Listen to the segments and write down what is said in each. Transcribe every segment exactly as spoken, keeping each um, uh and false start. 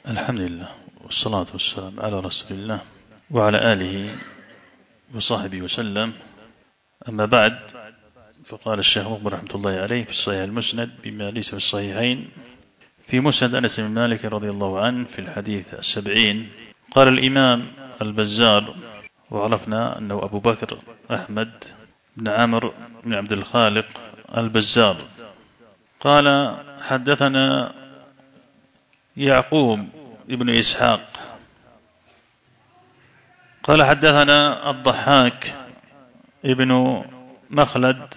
الحمد لله والصلاة والسلام على رسول الله وعلى آله وصحبه وسلم. أما بعد، فقال الشيخ مقبل رحمة الله عليه في صحيح المسند بما ليس في الصحيحين في مسند أنس بن مالك رضي الله عنه في الحديث السبعين. قال الإمام البزار، وعرفنا أنه أبو بكر أحمد بن عمرو بن عبد الخالق البزار، قال حدثنا يعقوب ابن إسحاق قال حدثنا الضحاك ابن مخلد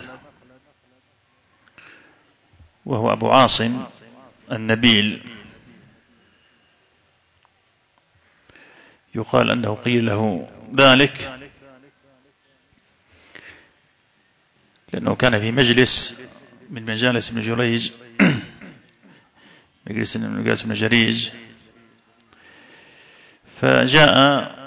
وهو أبو عاصم النبيل، يقال أنه قيل له ذلك لأنه كان في مجلس من مجالس ابن جريج مجلس من مجالس ابن جريج، فجاء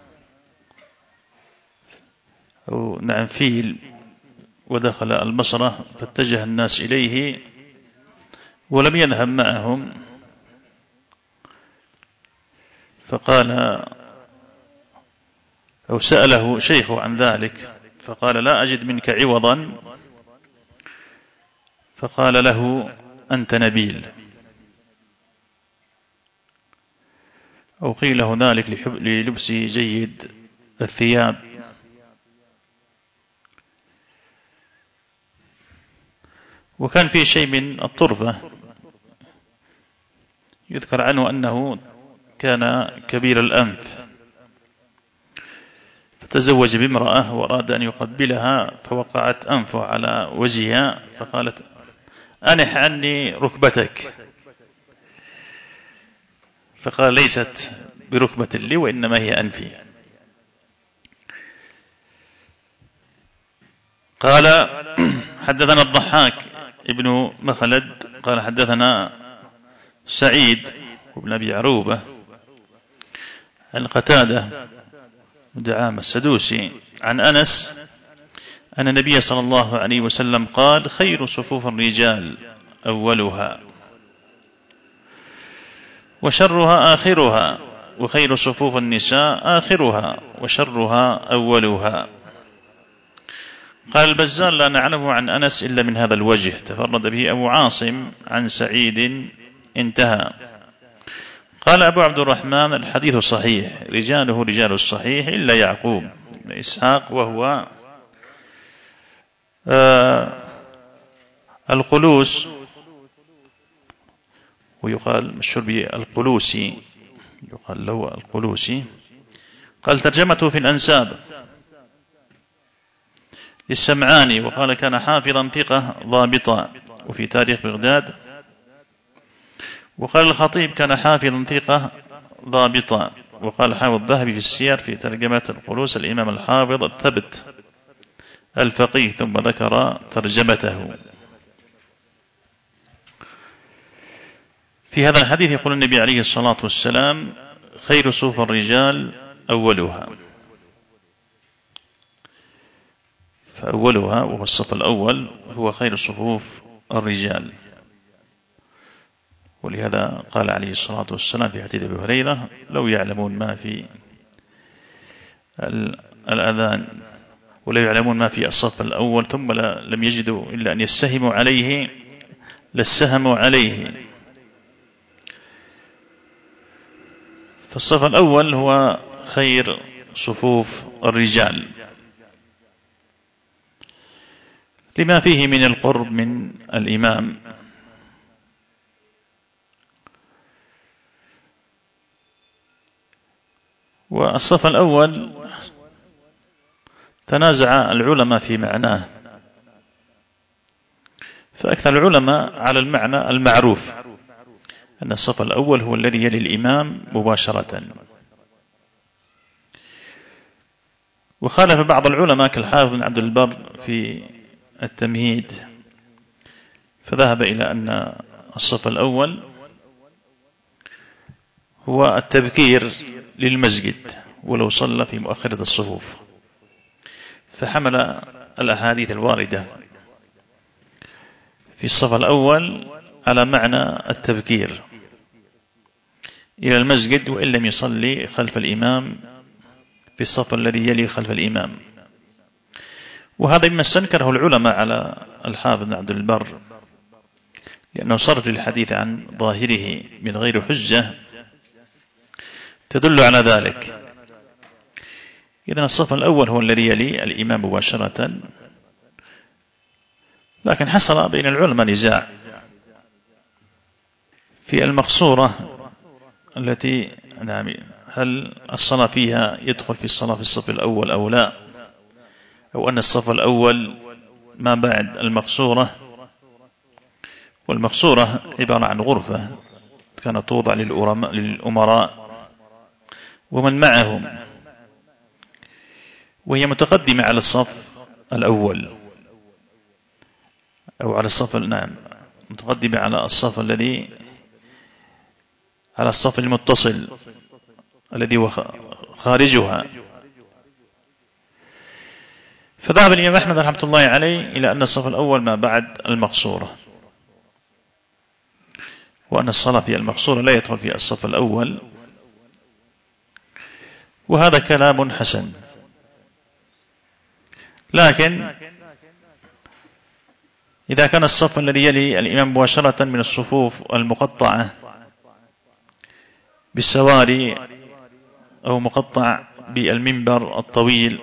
أو نعم فيل ودخل البصرة فاتجه الناس إليه ولم يذهب معهم، فقال أو سأله شيخه عن ذلك فقال لا أجد منك عوضا، فقال له أنت نبيل، أو قيل له ذلك للبسه جيد الثياب. وكان فيه شيء من الطرفة، يذكر عنه أنه كان كبير الأنف فتزوج بامرأة وأراد أن يقبلها فوقعت أنفه على وجهها فقالت أنح عني ركبتك، فقال ليست بركبة لي وإنما هي أنفي. قال حدثنا الضحاك ابن مخلد قال حدثنا سعيد بن أبي عروبة عن قتادة دعامة السدوسي عن أنس أن النبي صلى الله عليه وسلم قال خير صفوف الرجال أولها وشرها آخرها وخير صفوف النساء آخرها وشرها أولها. قال البزار لا نعلمه عن أنس إلا من هذا الوجه، تفرد به أبو عاصم عن سعيد انتهى. قال أبو عبد الرحمن الحديث صحيح رجاله رجال الصحيح إلا يعقوب بن إسحاق وهو آه القلوس، ويقال مشهور بالقلوسي، يقال له القلوسي. قال ترجمته في الأنساب للسمعاني، وقال كان حافظا ثقة ضابطا وفي تاريخ بغداد. وقال الخطيب كان حافظا ثقة ضابطا. وقال حافظ الذهبي في السير في ترجمة القلوس الإمام الحافظ الثبت الفقيه، ثم ذكر ترجمته. في هذا الحديث يقول النبي عليه الصلاة والسلام خير صفوف الرجال أولها، فأولها وهو الصف الأول هو خير صفوف الرجال. ولهذا قال عليه الصلاة والسلام في حديث أبي هريرة لو يعلمون ما في الأذان ولو يعلمون ما في الصف الأول ثم لم يجدوا إلا أن يسهموا عليه لسهموا عليه. فالصف الأول هو خير صفوف الرجال لما فيه من القرب من الإمام. والصف الأول تنازع العلماء في معناه، فأكثر العلماء على المعنى المعروف أن الصف الأول هو الذي يلي الإمام مباشرة. وخالف بعض العلماء كالحافظ بن عبد البر في التمهيد، فذهب إلى أن الصف الأول هو التبكير للمسجد ولو صلى في مؤخرة الصفوف، فحمل الأحاديث الواردة في الصف الأول على معنى التبكير إلى المسجد وإن لم يصلي خلف الإمام في الصف الذي يلي خلف الإمام. وهذا مما استنكره العلماء على الحافظ بن عبد البر، لأنه صرف للحديث عن ظاهره من غير حجة تدل على ذلك. إذن الصف الأول هو الذي يلي الإمام مباشرة، لكن حصل بين العلماء نزاع في المقصورة التي نعم هل الصلاة فيها يدخل في الصلاة في الصف الأول أو لا، أو أن الصف الأول ما بعد المقصورة. والمقصورة عبارة عن غرفة كانت توضع للأمراء ومن معهم، وهي متقدمة على الصف الأول أو على الصف نعم متقدمة على الصف الذي على الصف المتصل الذي هو خارجها. فذهب الإمام أحمد رحمة الله عليه إلى أن الصف الأول ما بعد المقصورة، وأن الصلاة في المقصورة لا يدخل في الصف الأول، وهذا كلام حسن. لكن إذا كان الصف الذي يلي الإمام مباشرة من الصفوف المقطعة بالسواري أو مقطع بالمنبر الطويل،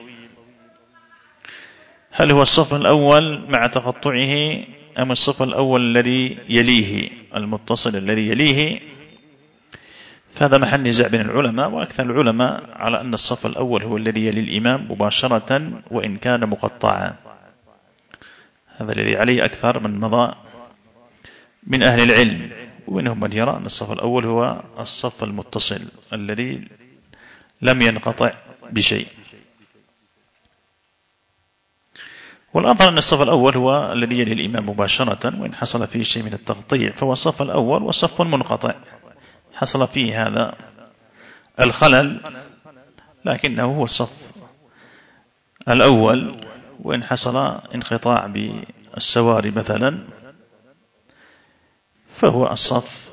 هل هو الصف الأول مع تقطعه أم الصف الأول الذي يليه المتصل الذي يليه؟ فهذا محل نزاع بين العلماء، وأكثر العلماء على أن الصف الأول هو الذي يلي الإمام مباشرة وإن كان مقطعا. هذا الذي عليه أكثر من مضى من أهل العلم، ومنهم من يرى أن الصف الأول هو الصف المتصل الذي لم ينقطع بشيء. والأظهر أن الصف الأول هو الذي يلي الإمام مباشرة، وإن حصل فيه شيء من التقطيع فهو الصف الأول وصف منقطع حصل فيه هذا الخلل، لكنه هو الصف الأول. وإن حصل انقطاع بالسواري مثلا فهو الصف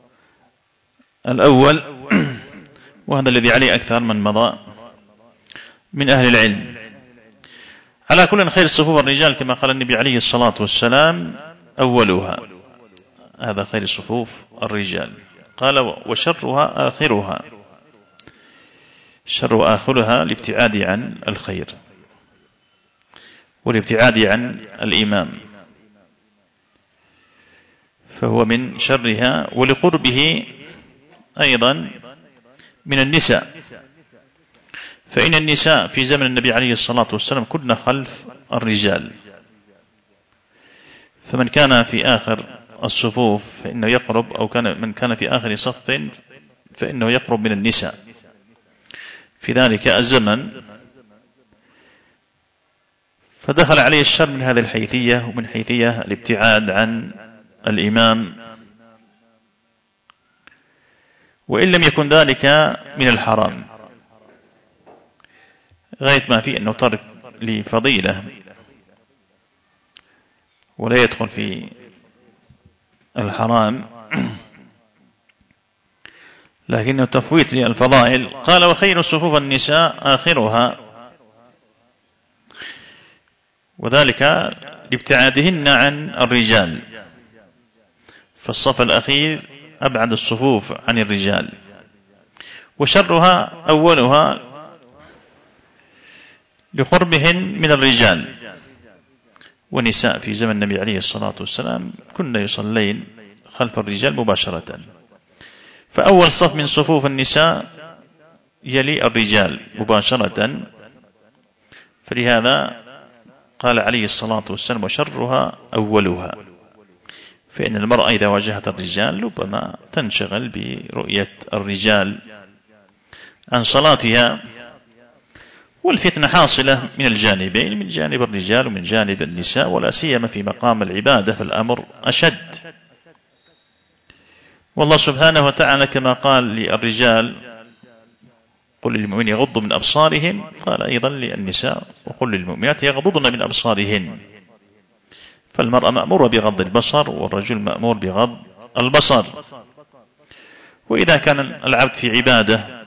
الأول، وهذا الذي عليه أكثر من مضى من أهل العلم. على كل خير صفوف الرجال كما قال النبي عليه الصلاة والسلام أولها، هذا خير صفوف الرجال. قال وشرها آخرها، شر آخرها الابتعاد عن الخير والابتعاد عن الإمام، فهو من شرها، ولقربه أيضا من النساء، فإن النساء في زمن النبي عليه الصلاة والسلام كن خلف الرجال، فمن كان في آخر الصفوف فإنه يقرب، أو كان من كان في آخر صف فإنه يقرب من النساء في ذلك الزمن. فدخل عليه الشر من هذه الحيثية، ومن حيثية الابتعاد عن الإمام، وإن لم يكن ذلك من الحرام، غاية ما فيه أنه ترك لفضيلة ولا يدخل في الحرام، لكنه تفويت للفضائل. قال وخير صفوف النساء آخرها، وذلك لابتعادهن عن الرجال، فالصف الأخير أبعد الصفوف عن الرجال. وشرها أولها لقربهن من الرجال، ونساء في زمن النبي عليه الصلاة والسلام كن يصلين خلف الرجال مباشرة، فأول صف من صفوف النساء يلي الرجال مباشرة، فلهذا قال عليه الصلاة والسلام وشرها أولها، فإن المرأة إذا واجهت الرجال ربما تنشغل برؤية الرجال عن صلاتها، والفتنة حاصلة من الجانبين، من جانب الرجال ومن جانب النساء، ولا سيما في مقام العبادة فالأمر أشد. والله سبحانه وتعالى كما قال للرجال قل للمؤمنين يغضوا من أبصارهم، قال أيضا للنساء وقل للمؤمنات يغضضن من أبصارهن، فالمرأة مأمورة بغض البصر والرجل مأمور بغض البصر. وإذا كان العبد في عبادة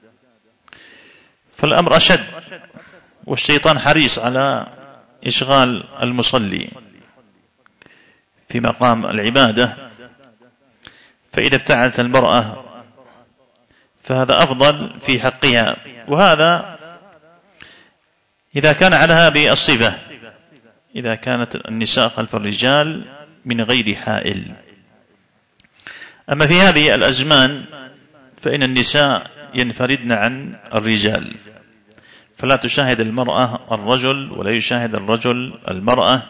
فالأمر أشد، والشيطان حريص على إشغال المصلي في مقام العبادة، فإذا ابتعدت المرأة فهذا أفضل في حقها. وهذا إذا كان على هذه الصفة، إذا كانت النساء خلف الرجال من غير حائل. أما في هذه الأزمان فإن النساء ينفردن عن الرجال، فلا تشاهد المرأة الرجل ولا يشاهد الرجل المرأة.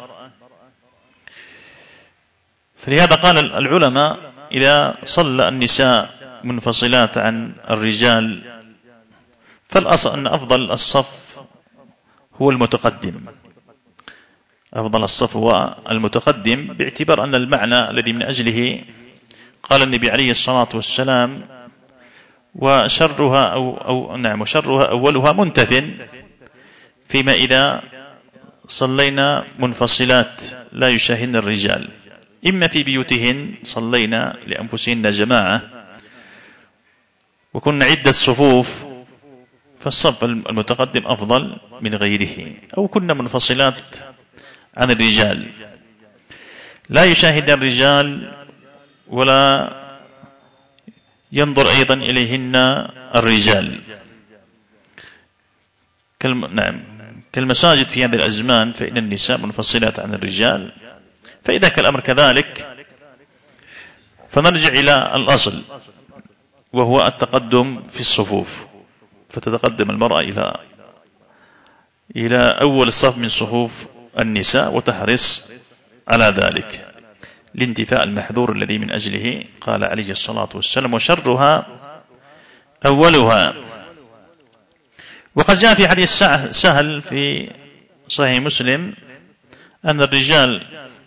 فلهذا قال العلماء إذا صلى النساء منفصلات عن الرجال فالأصل أن أفضل الصف هو المتقدم، أفضل الصف هو المتقدم، باعتبار أن المعنى الذي من أجله قال النبي عليه الصلاة والسلام وشرها أو, أو نعم وشرها أولها منتف، فيما إذا صلينا منفصلات لا يشاهدن الرجال، إما في بيوتهن صلينا لأنفسهن جماعة وكنا عدة صفوف فالصف المتقدم أفضل من غيره، أو كنا منفصلات عن الرجال لا يشاهد الرجال ولا ينظر أيضا إليهن الرجال، نعم كالمساجد في هذه الأزمان فإن النساء منفصلات عن الرجال. فإذا كان الأمر كذلك فنرجع إلى الأصل وهو التقدم في الصفوف، فتتقدم المرأة إلى إلى أول الصف من صفوف النساء وتحرص على ذلك لانتفاء المحذور الذي من أجله قال عليه الصلاة والسلام وشرها أولها. وقد جاء في حديث سهل في صحيح مسلم أن الرجال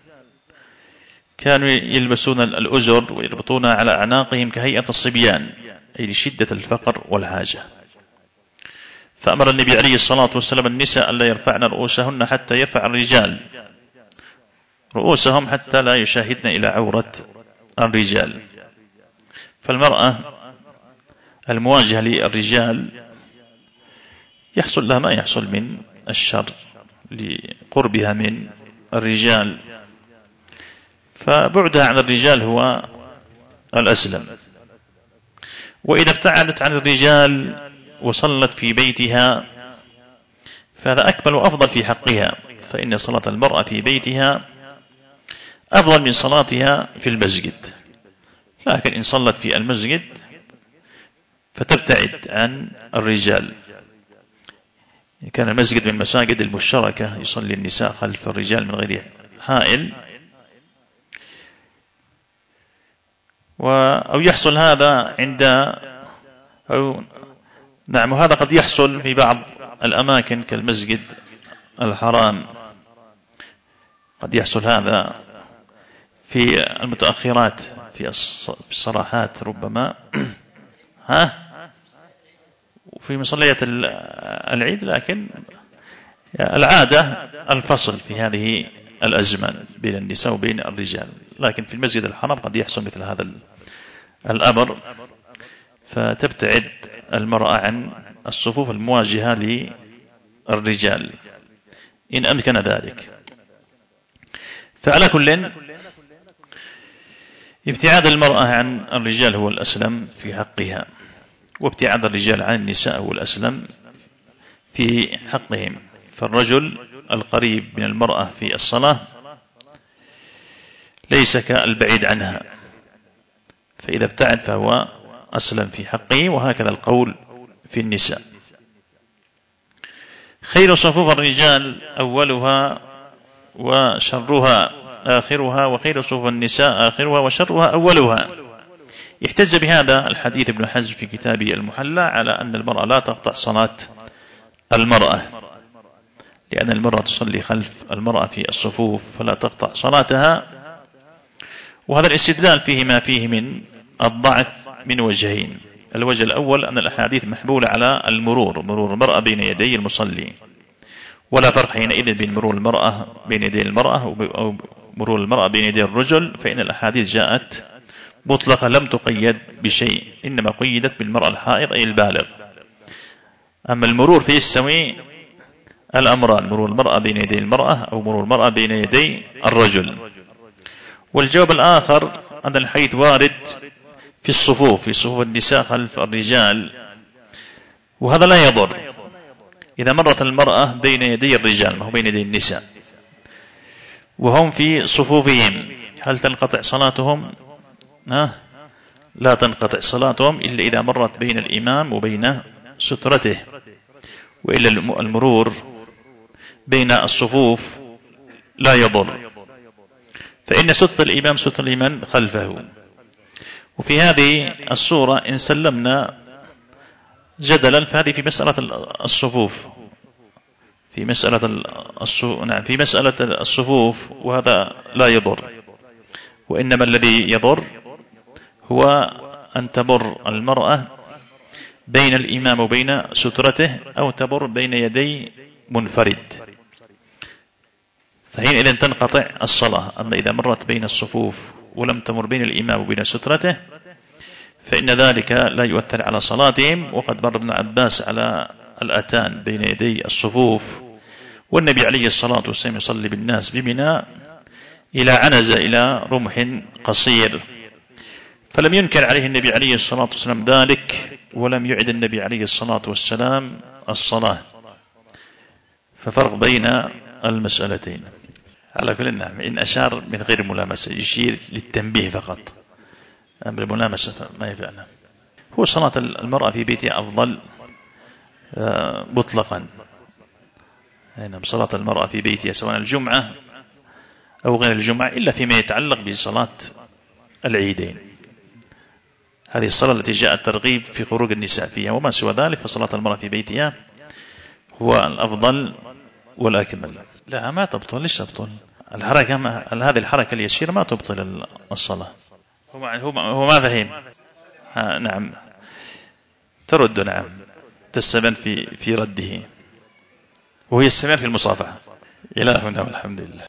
كانوا يلبسون الأزر ويربطونها على أعناقهم كهيئة الصبيان، أي لشدة الفقر والحاجة، فأمر النبي عليه الصلاة والسلام النساء ألا يرفعن رؤوسهن حتى يرفع الرجال رؤوسهم حتى لا يشاهدن إلى عورة الرجال. فالمرأة المواجهة للرجال يحصل لها ما يحصل من الشر لقربها من الرجال، فبعدها عن الرجال هو الأسلم. وإذا ابتعدت عن الرجال وصلت في بيتها فهذا أكمل وأفضل في حقها، فإن صلاة المرأة في بيتها أفضل من صلاتها في المسجد. لكن إن صلت في المسجد فتبتعد عن الرجال، كان المسجد من المساجد المشتركة يصلي النساء خلف الرجال من غير حائل، أو يحصل هذا عند أو نعم وهذا قد يحصل في بعض الأماكن كالمسجد الحرام، قد يحصل هذا في المتأخرات في الصراحات ربما ها وفي مصليات العيد، لكن العادة الفصل في هذه الأزمان بين النساء وبين الرجال، لكن في المسجد الحرام قد يحصل مثل هذا الأمر، فتبتعد المرأة عن الصفوف المواجهة للرجال إن أمكن ذلك. فعلى كل ابتعاد المرأة عن الرجال هو الأسلم في حقها، وابتعاد الرجال عن النساء هو الأسلم في حقهم. فالرجل القريب من المرأة في الصلاة ليس كالبعيد عنها، فإذا ابتعد فهو أسلم في حقه، وهكذا القول في النساء. خير صفوف الرجال أولها وشرها آخرها، وخير صفوف النساء آخرها وشرها أولها. يحتج بهذا الحديث ابن حزم في كتابه المحلى على أن المرأة لا تقطع صلاة المرأة، لأن المرأة تصلي خلف المرأة في الصفوف فلا تقطع صلاتها. وهذا الاستدلال فيه ما فيه من الضعف من وجهين. الوجه الأول أن الأحاديث محمولة على المرور، مرور المرأة بين يدي المصلي، ولا فرق حينئذ بين مرور المرأة بين يدي المرأة أو مرور المرأة بين يدي الرجل، فإن الأحاديث جاءت مطلقة لم تقيد بشيء، إنما قيدت بالمرأة الحائض أي البالغ. أما المرور فيستوي الأمران، مرور المرأة بين يدي المرأة أو مرور المرأة بين يدي الرجل. والجواب الآخر أن الحيض وارد في الصفوف، في صفوف النساء خلف الرجال، وهذا لا يضر إذا مرت المرأة بين يدي الرجال، ما هو بين يدي النساء، وهم في صفوفهم، هل تنقطع صلاتهم؟ لا تنقطع صلاتهم إلا إذا مرت بين الإمام وبين سترته، وإلا المرور بين الصفوف لا يضر، فإن ستر الإمام ستر لمن خلفه. وفي هذه الصورة إن سلمنا جدلا فهذه في مسألة الصفوف، في مسألة نعم في مسألة الصفوف، وهذا لا يضر، وإنما الذي يضر هو أن تمر المرأة بين الإمام وبين سترته، أو تمر بين يدي منفرد، فحينئذ تنقطع الصلاة. أما إذا مرت بين الصفوف ولم تمر بين الإمام وبين سترته فإن ذلك لا يؤثر على صلاتهم. وقد مر ابن عباس على الأتان بين يدي الصفوف، والنبي عليه الصلاة والسلام يصلي بالناس بمنى إلى عنزة، إلى رمح قصير، فلم ينكر عليه النبي عليه الصلاة والسلام ذلك، ولم يعد النبي عليه الصلاة والسلام الصلاة. ففرق بين المسألتين. على كل نعم، إن أشار من غير ملامسة يشير للتنبيه فقط، أمر الملامسة ما يفعله. هو صلاة المرأة في بيتها أفضل مطلقا، يعني صلاة المرأة في بيتها سواء الجمعة أو غير الجمعة، إلا فيما يتعلق بصلاة العيدين، هذه الصلاة التي جاء الترغيب في خروج النساء فيها. وما سوى ذلك فصلاة المرأة في بيتها هو الأفضل والأكمل. لا ما تبطل، ليش تبطل الحركة؟ ما هذه الحركة اليسيرة ما تبطل الصلاة. هو هو ما فهم. نعم ترد، نعم تستمر في في رده، وهي السماع في المصافحة. إلى هنا والحمد لله.